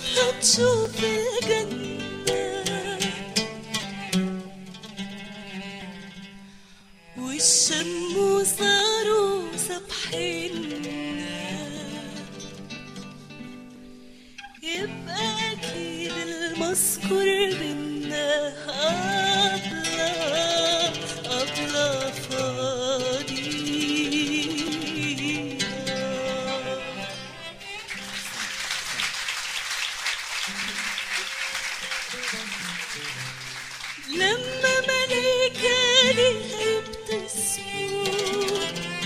هتشوف الجنة، والشموس عروسة بحنة، يبقى أكيد المذكور بينا أبلة فضيلة. لما ملايكة ليها يبتسموا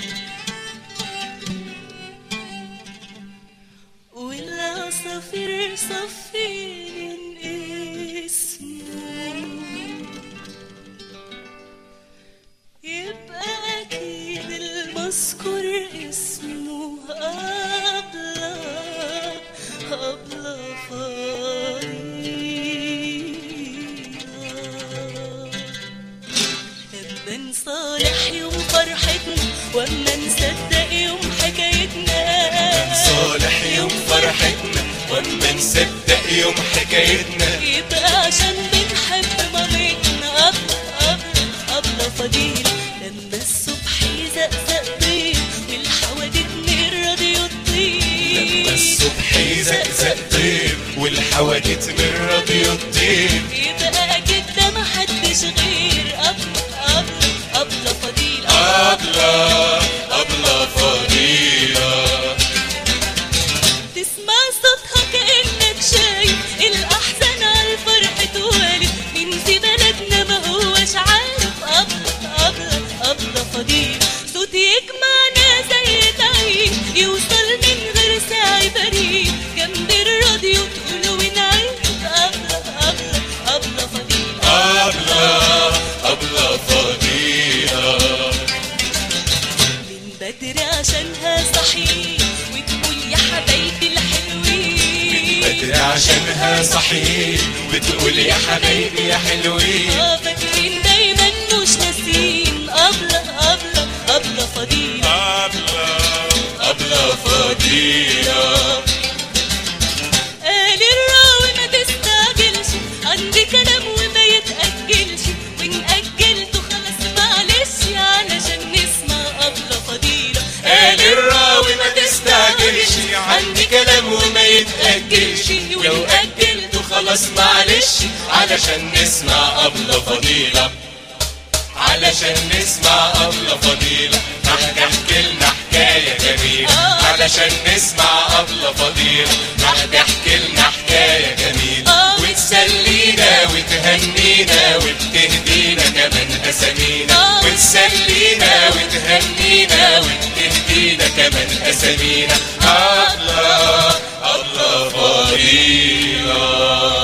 والعصافير صافين اسمه، يبقى أكيد المذكور اسمه أبلة فضيلة. لما نصالح يوم فرحتنا وأما نصدق يوم حكايتنا، نصالح يوم فرحتنا وأما نصدق يوم حكايتنا، يبقى عشان بنحب مامتنا أبلة فضيلة. لما الصبح يزقزق طير والحوادث من راديو الطير، لما الصبح يزقزق طير والحوادث من راديو الطير، يبقى أكيد ده محدش غير أبلة فضيلة. أبلة فضيلة. تسمع صوتها كأنك شايف الأحزان على الفرح توالد، مين في بلدنا ما هوش عارف أبلة فضيلة. صوت يجمعنا زي تعيين يوصل من غير ساعي بريد، جنب الراديو تقول ونعيد أبلة فضيلة. أبلة فضيلة. من بدري عشانها صحيح وتقول يا حبايبي الحلوين، بدري عشانها صحيح وتقول يا حبايبي يا حلوين، فاكرين دايما مش ناسين أبلة فضيلة. أبلة فضيلة. قال الراوي ما تستعجلش، عندي كلام وما يتأجلش، وإن أجلته خلاص معلش علشان نسمع أبلة فضيلة. قال الراوي ما تستعجلش، عندي كلام وما يتأجلش، لو أجلته خلاص معلش علشان نسمع أبلة فضيلة، علشان نسمع أبلة فضيلة. احكي لنا حكاية جميلة علشان نسمع أبلة فضيلة، احكي لنا حكاية جميلة وتسلينا وتهنينا وبتهدينا كمان أسامينا، وتسلينا وتهنينا وبتهدينا كمان أسامينا. أبلة فضيلة.